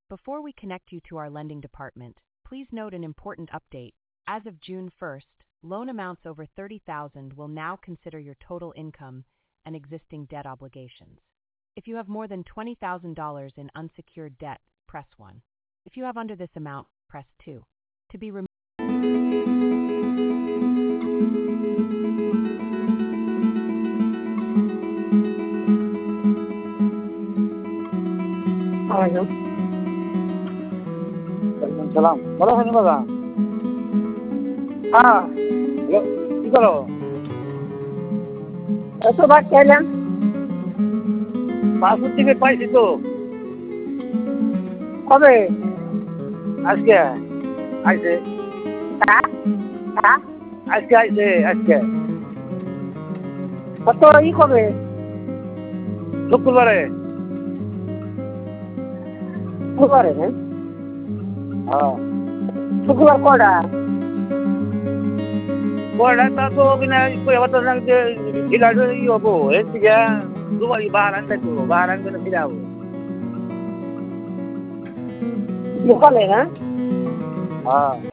Before we connect you to our lending department, please note an important update. As of June 1st, loan amounts over $30,000 will now consider your total income and existing debt obligations. If you have more than $20,000 in unsecured debt, press 1. If you have under this amount, press 2. To be removed. সালাম ভালো আছেন দাদা? হ্যাঁ, কি করো? কত ভাগ চাইলেন? পাসপোর্ট টিকিট পাইছি তো কবে? আজকে আইছে হ্যাঁ হ্যাঁ, আজকে আইছে আজকে কত কবে? শুক্রবারে। শুক্রবারে? হ্যাঁ শুক্রবার কটা? কয়টা তা তো কিনা এবার তো ঢিলা হবো এর থেকে দুবার বাহার আনতে তো বাহার আনতে ফিরে হবো। সকালে? হ্যাঁ হ্যাঁ